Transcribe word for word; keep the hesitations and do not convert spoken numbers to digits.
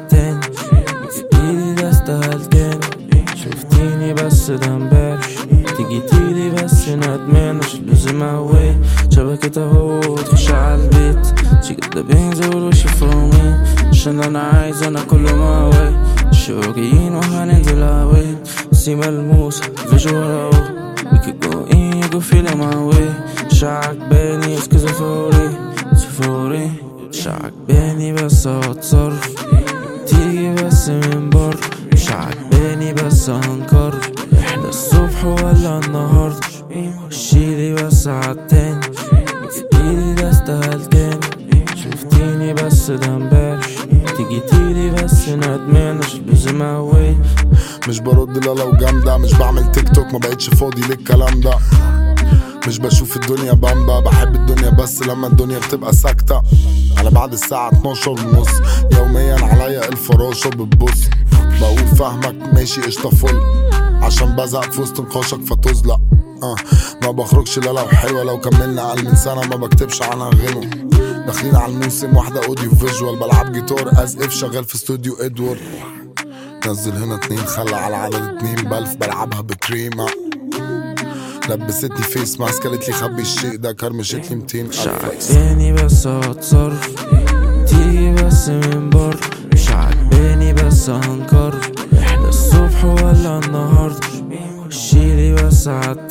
تاني في ايدي دستها التاني. شفتيني بس ده امبارح، تيجي تيجي بس ندمان. مش لازم اهوي شبكة اهو تخش عالبيت، تيجي كدابين زولو شفاهمين عشان انا عايز انا كل ما هوي. الشوقيين وهننزل هوي سي ملموسة فيجوال اهو. We could go in, you could feel it my way. مش عاجباني سكيزوفريني سفوري، مش عاجباني بس هتصرف، تيجي بس من بره. مش عاجباني بس هنكرر، احنا الصبح ولا النهاردة. خشيلي بس عالتاني في ايدي دستها التاني. شفتيني بس ده امبارح، تيجي تيجي بس ندمان. مش لازم اهوي مش برد لا لو جامدة، مش بعمل تيك توك ما بقتش فاضي للكلام ده. مش بشوف الدنيا بامبا، بحب الدنيا بس لما الدنيا بتبقى ساكتة. على بعد الساعة اتناشر ونص يوميا عليا الفراشة بتبص. بقول فاهمك ماشي قشطة فل، عشان بزهق في وسط نقاشك فتزلق. آه ما بخرجش لا لو حلوة، لو كملنا أقل من سنة ما بكتبش عنها غنى. داخلين على الموسم واحدة اوديو فيجوال، بلعب جيتار از اف شغال في استوديو ادوارد. نزل هنا اتنين خلى على عدد اتنين بلف بلعبها بكريمة. لبستني فيس ماسك قالت لي خبي الشيء ده، كرمشت لي ميتين مش عاجباني بس هتصرف، تيجي بس من بره. مش عاجباني بس هنكرر، احنا الصبح ولا النهاردة. خشيلي بس عالتاني